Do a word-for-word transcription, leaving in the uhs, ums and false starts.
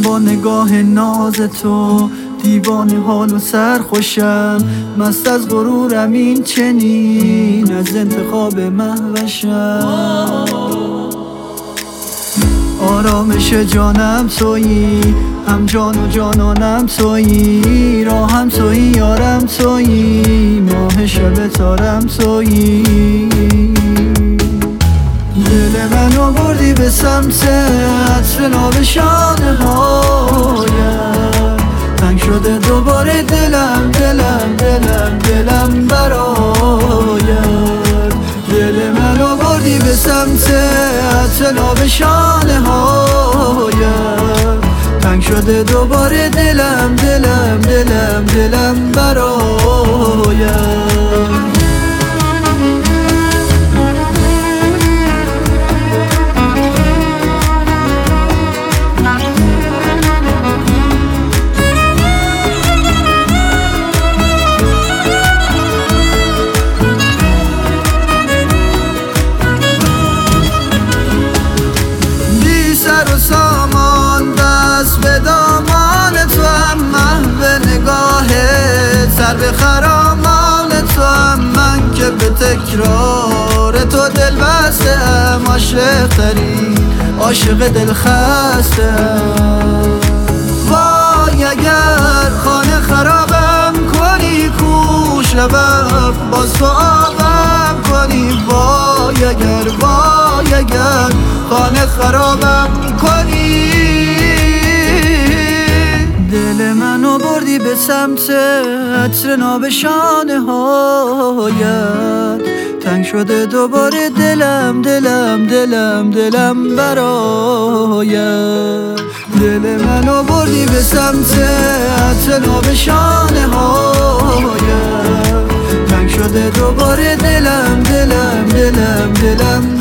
با نگاه ناز تو، دیوانه حال و سرخوشم، مست از غرورم این چنین، از انتخاب مهوشم. آرامش جانم تویی، هم جان و جانانم تویی، راهم تویی یارم تویی، ماه شب تارم تویی. دل منو بردی به سمت عطر نابشانه هایت، تنگ شده دوباره دلم دلم دلم دلم برایت. دل منو بردی به سمت عطر نابشانه هایت، تنگ شده دوباره دلم دلم دلم دلم برایت. سر به خرامان تو هم، من که به تکرار تو دل بستم، عاشق ترین عاشق دل خستم. وای اگر خانه خرابم کنی، کوش لبم باز تو آبم کنی. وای اگر وای اگر خانه خرابم کنی. دل منو بردی به سمت عطر نابشانه هایت، تنگ شده دوباره دلم دلم دلم دلم برایت. دل منو بردی به سمت عطر نابشانه هایت، تنگ شده دوباره دلم دلم دلم دلم